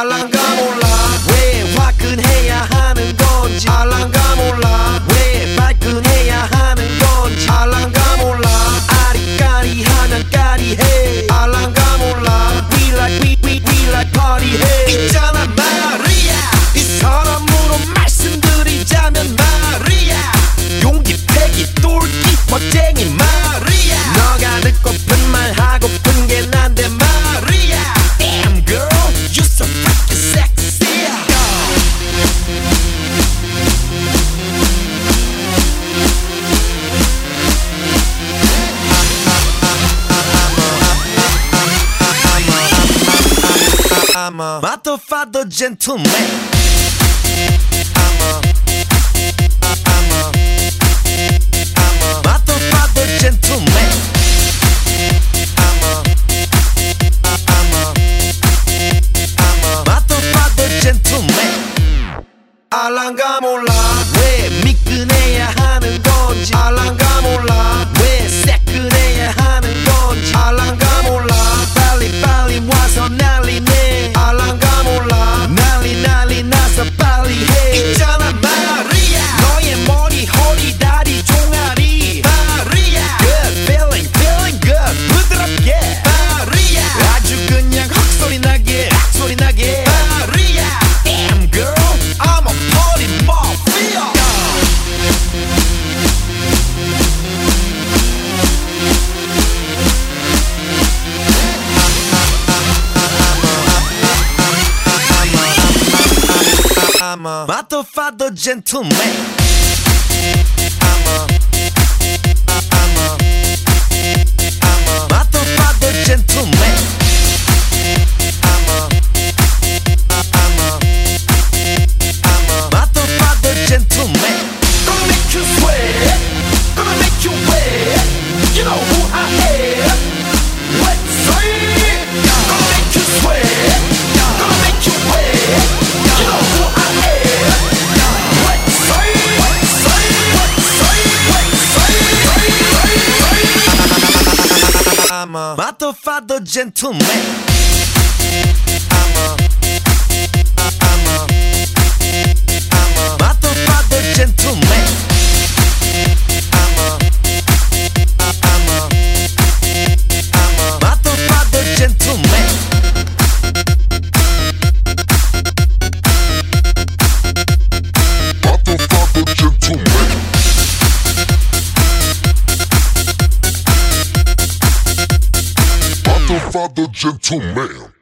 알랑가 몰라 왜 화끈해야 하는 건지 알랑가 몰라 왜 발끈해야 하는 건지 알랑가 몰라 아리까리하면 까리해 알랑가 몰라 We like party 해 있잖아 마리아 이 사람으로 말씀드리자면 마리아 용기 패기 똘끼 멋쟁이 마리아 너가 듣고픈 말 하고픈 게 난데 마리아 Damn girl you so fucking sexy I'm a motherfucker gentleman I'm a motherfucker gentleman I'm a motherfucker gentleman 알랑가 몰라 왜 미끈해야 하는 건지 알랑가 몰라 왜 새끈해야 하는 건지 알랑가 몰라 빨리 와서 난리네 알랑가 몰라 난리 나서 빨리 해 있잖아 마리아 너의 머리 허리 다리 종아리 마리아 Good feeling good 부드럽게 마리아 아주 그냥 헉소리 나게 마리아 Damn girl I'm a party mafia I'm a motherfucker gentleman I'm a motherfucker gentleman I'm a motherfucker gentleman Gonna make you sweat Gonna make you wet You know who I am Let's say Gonna make you sweat Gonna make you wet You know who I am Let's say I'm a motherfucker gentleman I'm a motherfucker gentleman I'm a motherfucker gentleman Motherfucker gentleman Motherfucker gentleman